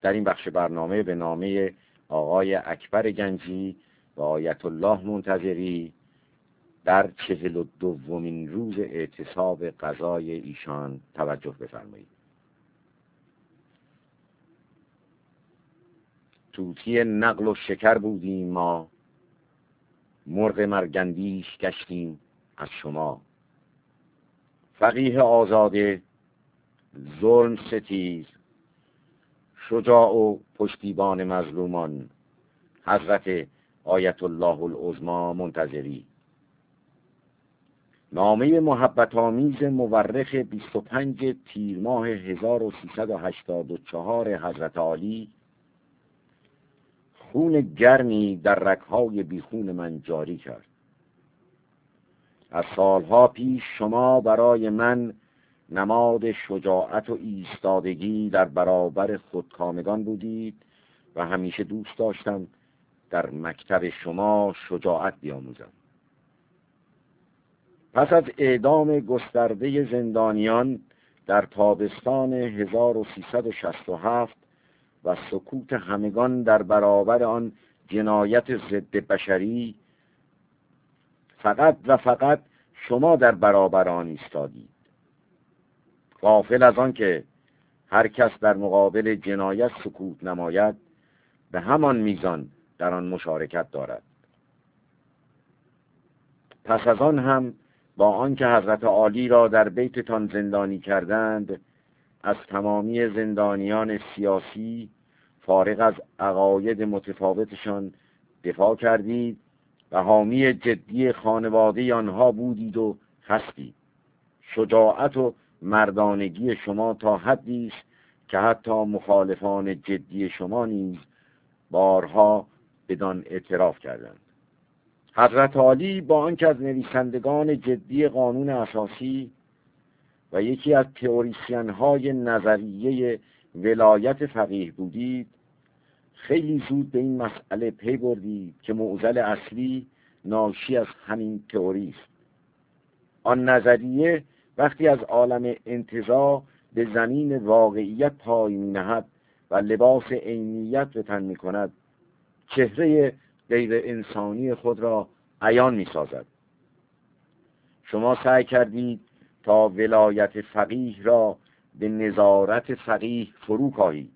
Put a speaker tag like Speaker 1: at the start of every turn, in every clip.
Speaker 1: در این بخش برنامه به نامه آقای اکبر گنجی و آیت الله منتظری در 42مین روز اعتصاب قضای ایشان توجه بفرمایید. طوطی نقل و شکر بودیم ما، مرغ مرگندیش گشتیم از شما. فقیه آزاده، ظلم ستیز، شجاع و پشتیبان مظلومان، حضرت آیت الله العظمی منتظری. نامه محبت آمیز مورخ 25 تیر ماه 1384 حضرت عالی خون گرمی در رگ‌های بیخون من جاری کرد. از سالها پیش شما برای من نماد شجاعت و ایستادگی در برابر خودکامگان بودید و همیشه دوست داشتم در مکتب شما شجاعت بیاموزم. پس از اعدام گسترده زندانیان در تابستان 1367 و سکوت همگان در برابر آن جنایت ضد بشری، فقط و فقط شما در برابر آن ایستادید، غافل از آن که هر کس در مقابل جنایت سکوت نماید به همان میزان در آن مشارکت دارد. پس از آن هم با آنکه حضرت عالی را در بیتتان زندانی کردند، از تمامی زندانیان سیاسی فارغ از عقاید متفاوتشان دفاع کردید و حامی جدی خانواده آنها بودید و هستید. شجاعت و مردانگی شما تا حدی است که حتی مخالفان جدی شما نیز بارها بدان اعتراف کردند. حضرت عالی با آنکه از نویسندگان جدی قانون اساسی و یکی از تئوریسین‌های نظریه ولایت فقیه بودید، خیلی زود به این مسئله پی بردید که معضل اصلی ناشی از همین تئوری است. آن نظریه وقتی از عالم انتزاع به زمین واقعیت پای می‌نهد و لباس عینیت به تن می‌کند، چهره غیر انسانی خود را عیان می‌سازد. شما سعی کردید تا ولایت فقیه را به نظارت فقیه فرو کاهید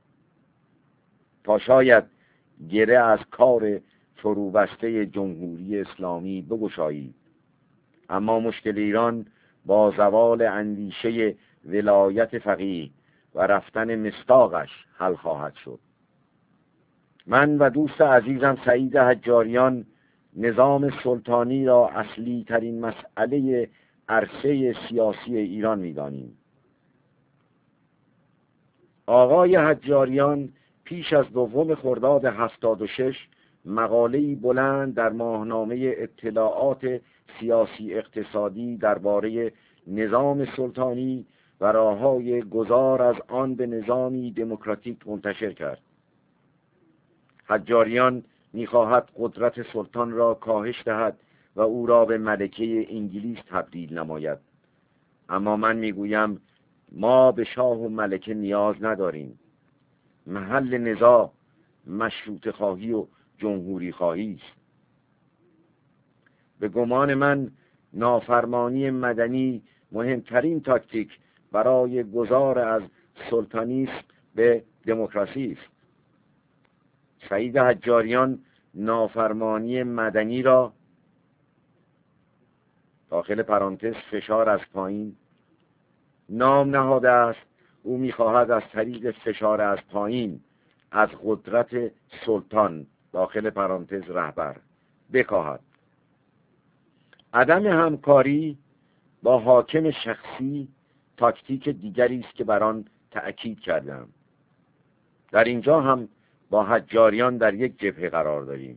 Speaker 1: تا شاید گره از کار فروبسته جمهوری اسلامی بگشایید. اما مشکل ایران با زوال اندیشه ولایت فقیه و رفتن مصداقش حل خواهد شد. من و دوست عزیزم سعید حجاریان نظام سلطانی را اصلی ترین مسئله عرصه سیاسی ایران می‌دانیم. آقای حجاریان پیش از 2 خرداد 76 مقاله‌ای بلند در ماهنامه اطلاعات سیاسی اقتصادی درباره نظام سلطانی و راه‌های گذار از آن به نظامی دموکراتیک منتشر کرد. حجاریان می‌خواهد قدرت سلطان را کاهش دهد و او را به ملکه انگلیس تبدیل نماید. اما من میگویم ما به شاه و ملکه نیاز نداریم. محل نزاع مشروطه خواهی و جمهوری خواهی است. به گمان من نافرمانی مدنی مهمترین تاکتیک برای گذار از سلطانیسم به دموکراسی است. سعید حجاریان نافرمانی مدنی را داخل پرانتز فشار از پایین نام نهاده است. او می‌خواهد از طریق فشار از پایین از قدرت سلطان داخل پرانتز رهبر بکاهد. عدم همکاری با حاکم شخصی تاکتیک دیگری است که بر آن تأکید کردم. در اینجا هم با حجاریان در یک جبهه قرار داریم.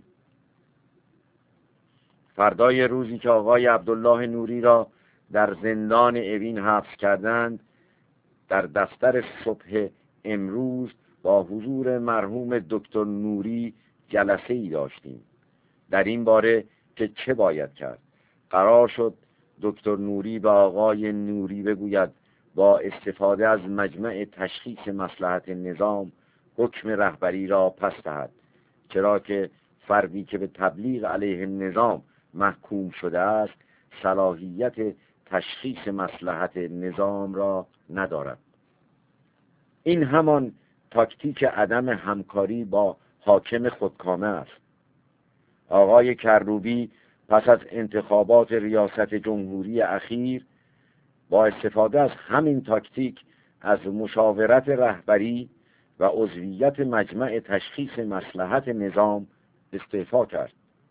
Speaker 1: فردای روزی که آقای عبدالله نوری را در زندان اوین حبس کردند، در دفتر صبح امروز با حضور مرحوم دکتر نوری جلسه‌ای داشتیم در این باره که چه باید کرد. قرار شد دکتر نوری به آقای نوری بگوید با استفاده از مجمع تشخیص مصلحت نظام حکم رهبری را پس دهد، چرا که فردی که به تبلیغ علیه نظام محکوم شده است صلاحیت تشخیص مصلحت نظام را ندارد. این همان تاکتیک عدم همکاری با حاکم خودکامه است. آقای کروبی پس از انتخابات ریاست جمهوری اخیر با استفاده از همین تاکتیک از مشاورت رهبری و عضویت مجمع تشخیص مصلحت نظام استعفا کرد.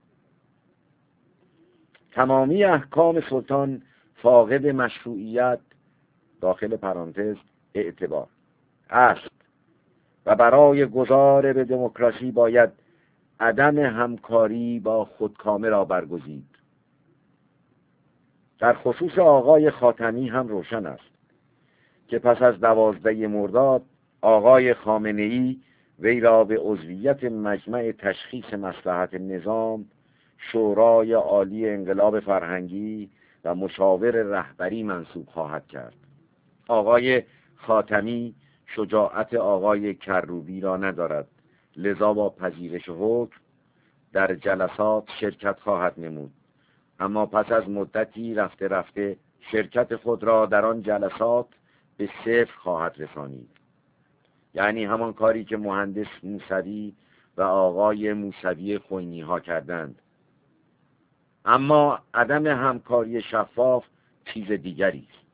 Speaker 1: تمامی احکام سلطان فاقد مشروعیت داخل پرانتز اعتبار است و برای گذار به دموکراسی باید عدم همکاری با خودکامه را برگزید. در خصوص آقای خاتمی هم روشن است که پس از 12 مرداد آقای خامنه‌ای وی را به عضویت مجمع تشخیص مصلحت نظام، شورای عالی انقلاب فرهنگی و مشاور رهبری منصوب خواهد کرد. آقای خاتمی شجاعت آقای کروبی را ندارد، لذا با پذیرش حکم در جلسات شرکت خواهد نمود، اما پس از مدتی رفته رفته شرکت خود را در آن جلسات به صفر خواهد رسانید. یعنی همان کاری که مهندس موسوی و آقای موسوی خوینی ها کردند. اما عدم همکاری شفاف چیز دیگری است.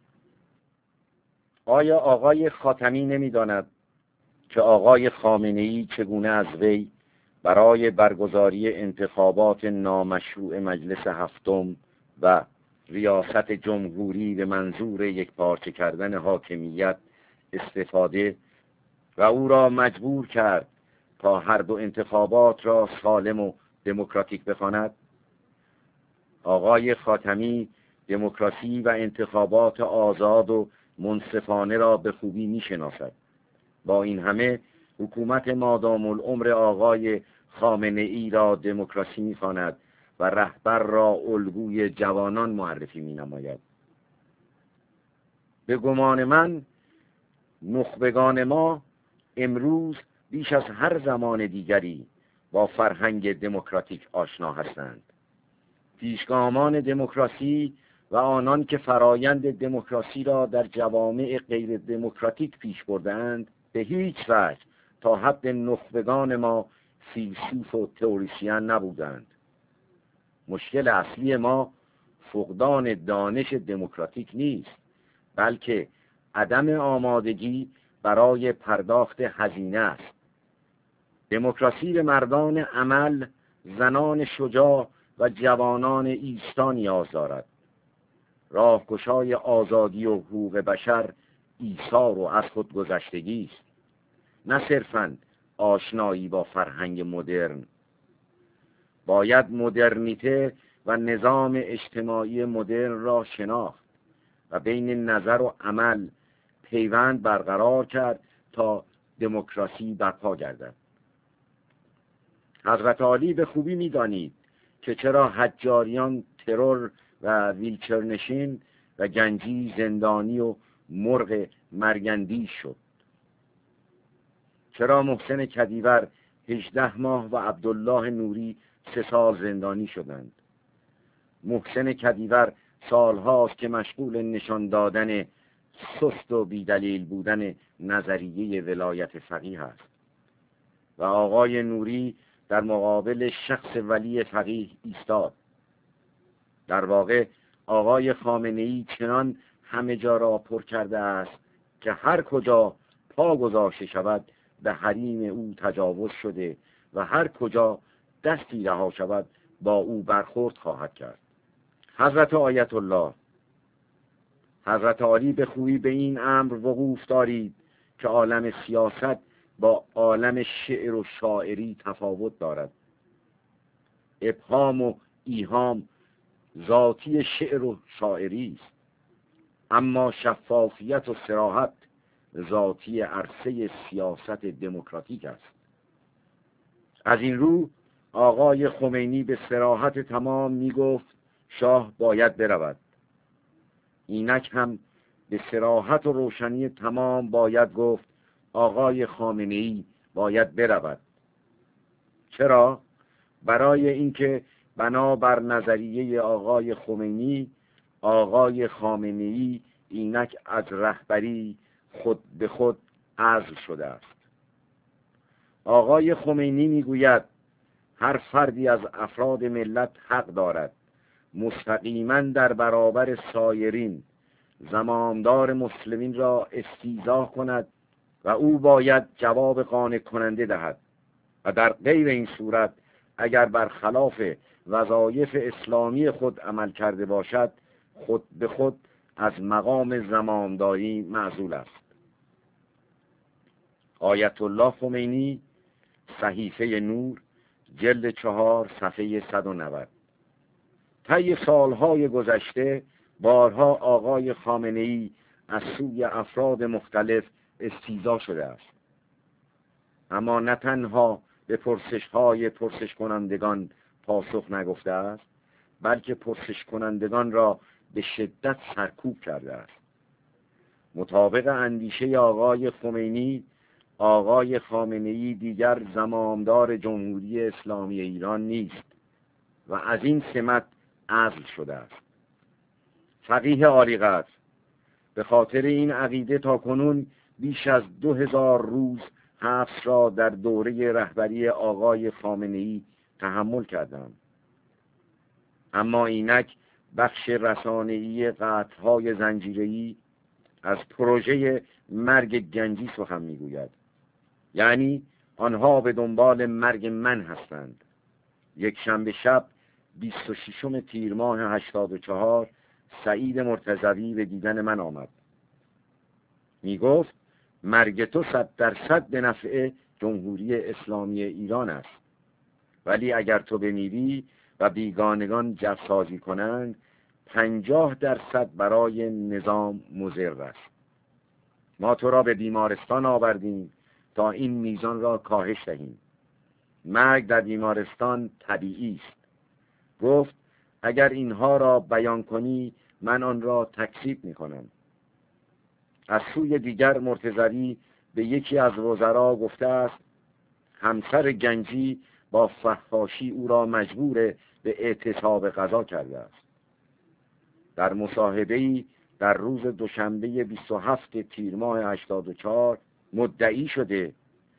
Speaker 1: آیا آقای خاتمی نمی‌داند که آقای خامنه‌ای چگونه از وی برای برگزاری انتخابات نامشروع مجلس هفتم و ریاست جمهوری به منظور یکپارچه کردن حاکمیت استفاده و او را مجبور کرد تا هر دو انتخابات را سالم و دموکراتیک بخواند؟ آقای خاتمی دموکراسی و انتخابات آزاد و منصفانه را به خوبی می‌شناسد. با این همه حکومت مادام العمر آقای خامنه‌ای را دموکراسی می‌خواند و رهبر را الگوی جوانان معرفی می‌نماید. به گمان من نخبگان ما امروز بیش از هر زمان دیگری با فرهنگ دموکراتیک آشنا هستند. پیشگامان دموکراسی و آنان که فرایند دموکراسی را در جوامع غیر دموکراتیک پیش بردند به هیچ وجه تا حد نخبگان ما فیلسوف و تئوریسین نبودند. مشکل اصلی ما فقدان دانش دموکراتیک نیست، بلکه عدم آمادگی برای پرداخت هزینه است. دموکراسی به مردان عمل، زنان شجاع و جوانان ایستا نیاز دارد. راهگشای آزادی و حقوق بشر ایثار و از خود گذشتگی است، نه صرفاً آشنایی با فرهنگ مدرن. باید مدرنیته و نظام اجتماعی مدرن را شناخت و بین نظر و عمل پیوند برقرار کرد تا دموکراسی برپا گردد. حضرت عالی به خوبی می‌دانید که چرا حجاریان ترور و ویلچرنشین و گنجی زندانی و مرغ مرگندی شد. چرا محسن کدیور 18 ماه و عبدالله نوری 3 سال زندانی شدند. محسن کدیور سالهاست که مشغول نشان دادن سست و بیدلیل بودن نظریه ولایت فقیه است و آقای نوری در مقابل شخص ولی فقیه ایستاد. در واقع آقای خامنه‌ای چنان همه جا را پر کرده است که هر کجا پا گذاشته شود به حریم او تجاوز شده و هر کجا دستی رها شود با او برخورد خواهد کرد. حضرت آیت الله، حضرت عالی به خوبی به این امر وقوف دارید که عالم سیاست با عالم شعر و شاعری تفاوت دارد. ابهام و ایهام ذاتی شعر و شاعری است، اما شفافیت و صراحت ذاتی عرصه سیاست دموکراتیک است. از این رو آقای خمینی به صراحت تمام می گفت شاه باید برود. اینک هم به صراحت و روشنی تمام باید گفت آقای خامنه‌ای باید برود. چرا؟ برای اینکه بنابر نظریه آقای خمینی، آقای خامنه‌ای اینک از رهبری خود به خود عزل شده است. آقای خمینی میگوید هر فردی از افراد ملت حق دارد مستقیما در برابر سایرین زمامدار مسلمین را استیضاح کند و او باید جواب قانع کننده دهد و در غیر این صورت اگر برخلاف وظایف اسلامی خود عمل کرده باشد خود به خود از مقام زمامداری معزول است. آیت الله خمینی، صحیفه نور، جلد 4 صفحه 190. طی سالهای گذشته بارها آقای خامنه‌ای از سوی افراد مختلف استیضاح شده است، اما نه تنها به پرسش‌های پرسش کنندگان پاسخ نگفته است، بلکه پرسش کنندگان را به شدت سرکوب کرده است. مطابق اندیشه آقای خمینی، آقای خامنه‌ای دیگر زمامدار جمهوری اسلامی ایران نیست و از این سمت عزل شده است. فقیه عالیقدر به خاطر این عقیده تاکنون بیش از 2000 روز حبس را در دوره رهبری آقای خامنه‌ای تحمل کردند. اما اینک بخش رسانه‌ای قطع‌های زنجیره‌ای از پروژه مرگ گنجی سخن میگوید، یعنی آنها به دنبال مرگ من هستند. یک شنبه شب 26 تیر ماه 84 سعید مرتضوی به دیدن من آمد. می گفت مرگ تو 100% به نفع جمهوری اسلامی ایران است، ولی اگر تو بمیری و بیگانگان جفسازی کنند 50% برای نظام مضر است. ما تو را به بیمارستان آوردیم تا این میزان را کاهش دهیم. مرگ در بیمارستان طبیعی است. گفت اگر اینها را بیان کنی من آن را تکذیب میکنم. از سوی دیگر مرتضوی به یکی از وزرا گفته است همسر گنجی با فحاشی او را مجبور به اعتصاب غذا کرده است. در مصاحبه‌ای در روز دوشنبه 27 تیر ماه 84 مدعی شده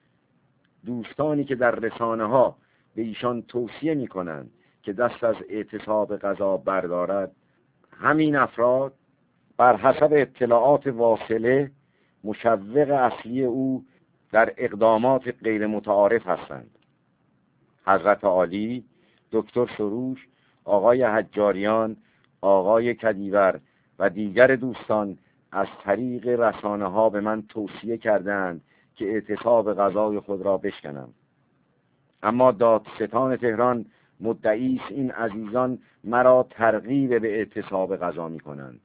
Speaker 1: دوستانی که در رسانه‌ها به ایشان توصیه می‌کنند که دست از اعتصاب غذا بردارد، همین افراد بر حسب اطلاعات واصله مشوق اصلی او در اقدامات غیر متعارف هستند. حضرت عالی، دکتر سروش، آقای حجاریان، آقای کدیور و دیگر دوستان از طریق رسانه‌ها به من توصیه کردند که اعتصاب غذای خود را بشکنم. اما دادستان تهران مدعی است این عزیزان مرا ترغیب به اعتصاب غذا می‌کنند.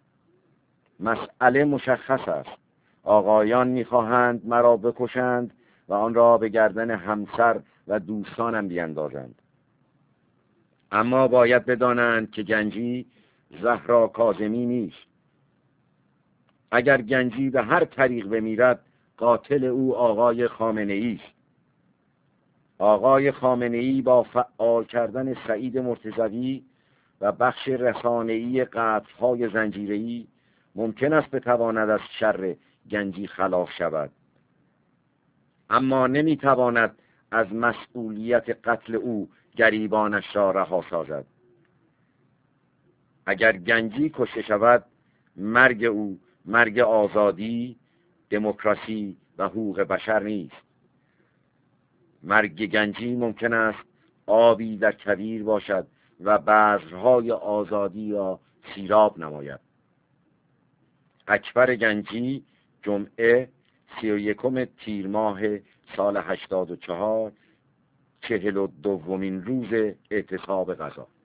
Speaker 1: مسئله مشخص است. آقایان می‌خواهند مرا بکشند و آن را به گردن همسر و دوستانم بیندازند. اما باید بدانند که گنجی زهرا کاظمی نیست. اگر گنجی به هر طریق بمیرد قاتل او آقای خامنه‌ای است. آقای خامنه‌ای با فعال کردن سعید مرتضوی و بخش رسانه‌ای قطع‌های زنجیره‌ای ممکن است بتواند از شر گنجی خلاص شود، اما نمیتواند از مسئولیت قتل او گریبانش را رها سازد. اگر گنجی کشته شود مرگ او مرگ آزادی، دموکراسی و حقوق بشر نیست. مرگ گنجی ممکن است آبی در کویر باشد و بذرهای آزادی را سیراب نماید. اکبر گنجی، جمعه 31 تیر ماه سال 84، 42مین روز اعتصاب غذا.